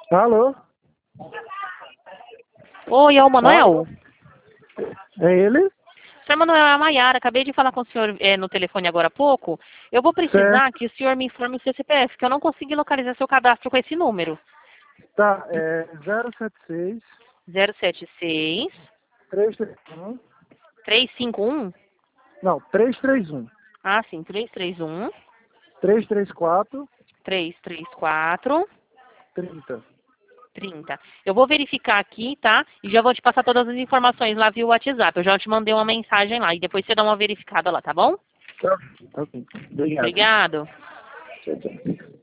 Alô? Oi, é o Manuel? É ele? Senhor Manuel, é a Maiara. Acabei de falar com o senhor no telefone agora há pouco. Eu vou precisar Certo. que o senhor me informe o seu CPF, que eu não consegui localizar seu cadastro com esse número. Tá, é 076 076 331. 351. Não, 331. Ah, sim, 331 334 334 30. 30. Eu vou verificar aqui, tá? E já vou te passar todas as informações lá via WhatsApp. Eu já te mandei uma mensagem lá e depois você dá uma verificada lá, tá bom? Tá, ok. Obrigado. Obrigado. Tchau, tchau.